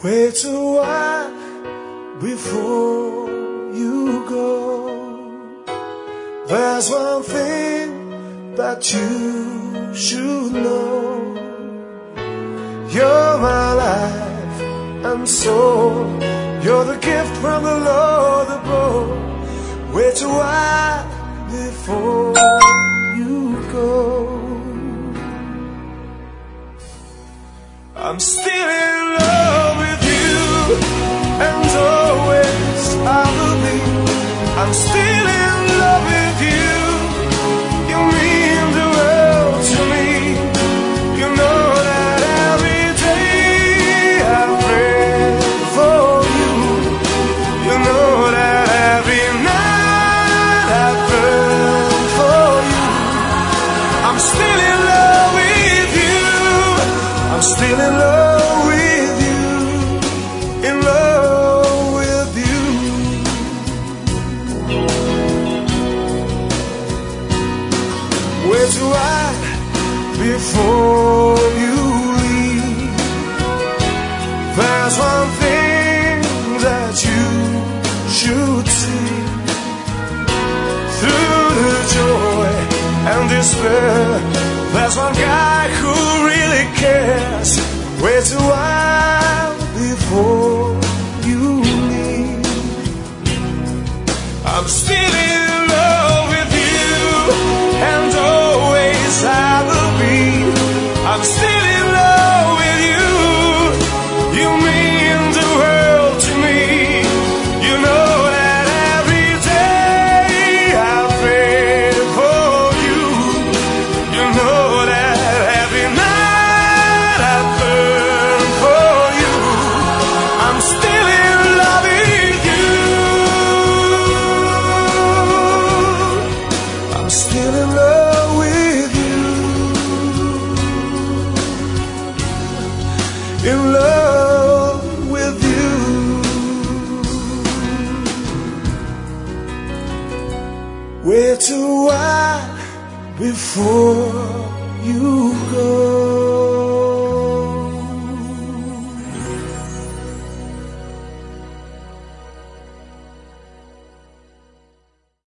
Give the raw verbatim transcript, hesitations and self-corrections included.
way too wide before you go. There's one thing that you should know. You're my life and soul. You're the gift from the Lord above. Way too wide before you go. I'm still in love with you, and always I will be. I'm still in love with you. You mean the world to me. You know that every day I pray for you. You know that every night I burn for you. I'm still in love with you. I'm still in love with you. In love with you. Way too wide before you leave. There's one thing that you should see. Through the joy and despair, there's one guy who really cares. Way too wide before you leave. I'm still in love with you, and always I will be. I'm still in love with you. You mean the world to me. You know that every day I pray for you. You know that every night I burn for you. I'm still in love with you. I'm still in love with you. In love with you. Way too wide before you go.